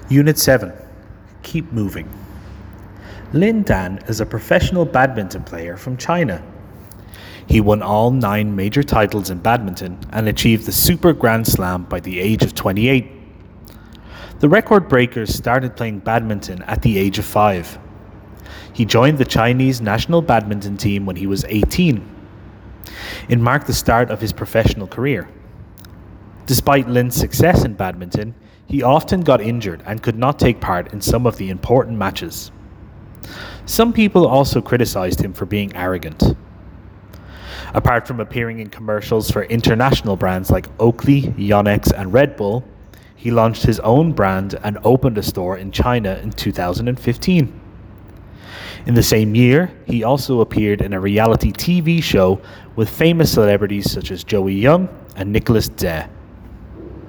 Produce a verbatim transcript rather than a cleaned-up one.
Unit seven. Keep moving. Lin Dan is a professional badminton player from China. He won all nine major titles in badminton and achieved the Super Grand Slam by the age of twenty-eight. The record breakers started playing badminton at the age of five. He joined the Chinese national badminton team when he was eighteen. It marked the start of his professional career. Despite Lin's success in badminton, he often got injured and could not take part in some of the important matches. Some people also criticized him for being arrogant. Apart from appearing in commercials for international brands like Oakley, Yonex, and Red Bull, he launched his own brand and opened a store in China in two thousand fifteen. In the same year, he also appeared in a reality T V show with famous celebrities such as Joey Young and Nicholas Tse.